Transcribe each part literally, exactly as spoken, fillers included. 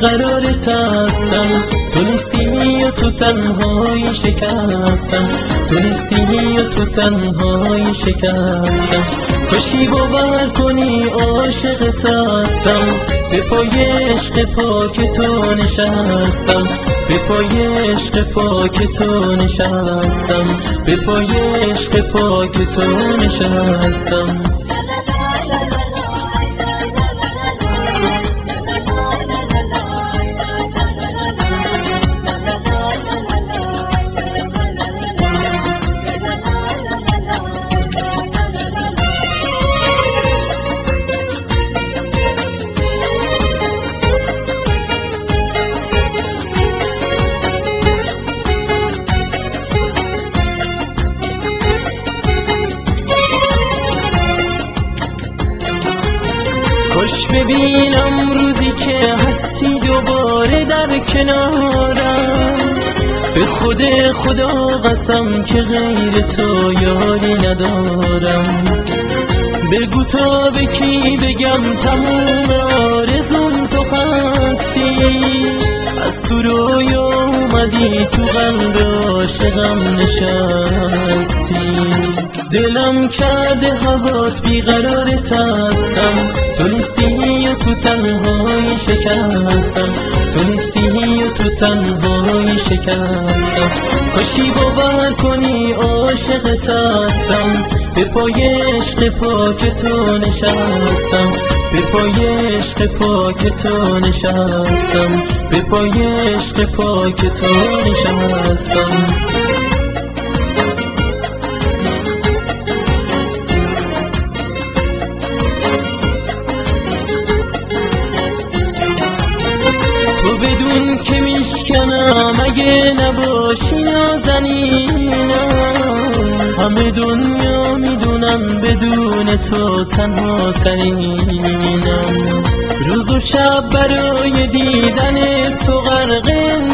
بیقرارت هستم، تو نیستی و تو تنهایی شکستم، تو نیستی و تو تنهایی شکستم. کاشی باور کنی عاشقت هستم، به پای عشق پاک تو نشستم، به پای عشق پاک تو نشستم، به پای عشق پاک تو نشستم. خوش ببینم روزی که هستی دوباره در کنارم، به خود خدا قسم که غیر تو یاری ندارم. بگو تا به کی بگم تموم آرزوم تو هستی، از تو رویا اومدی تو قلب عاشقم نشستی. دلم کرده هوات بیقرارت هستم، تو نیستی و تو تنهایی شکستم، تو نیستی و تو تنهایی شکستم. کاشی باور کنی عاشقت هستم، به پای عشق پاک تو نشستم، به پای عشق پاک تو نشستم، به پای عشق پاک تو نشستم. تو بدون که میشکنم اگه نباشی نازنینم، همه دنیا میدونم بدون تو تنها ترینم. روز و شب برای دیدن تو غرق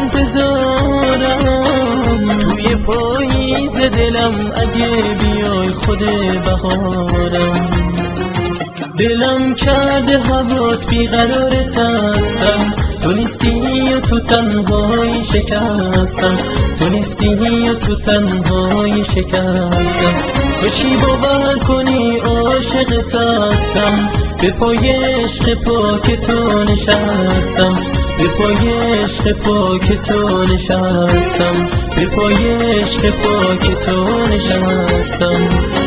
انتظارم، توی پاییز دلم اگه بیای خود بهارم. دلم کرده هوات بیقرارت هستم، تو نیستی و تو تنهایی شکستم، تو نیستی و تو تنهایی شکستم. کاشی باور کنی عاشقت هستم، به پای عشق پاک تو نشستم، به پای عشق پاک تو نشستم، به پای عشق پاک تو نشستم.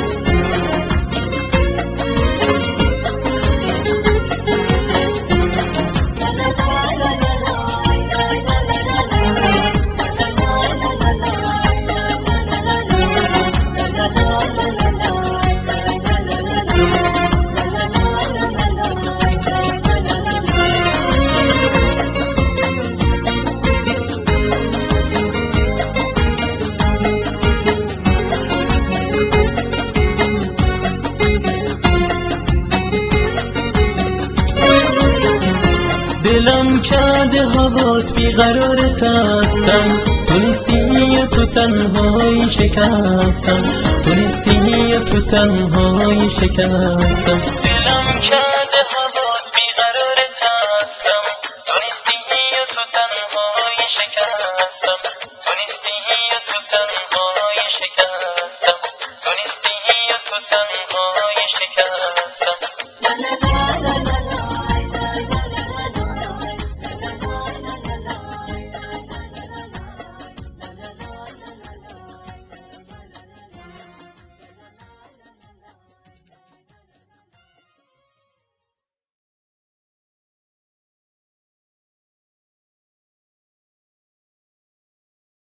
دلم کرده هوات بیقرارت هستم، تو نیستی و تو تنهایی شکستم، تو نیستی و تو تنهایی شکستم.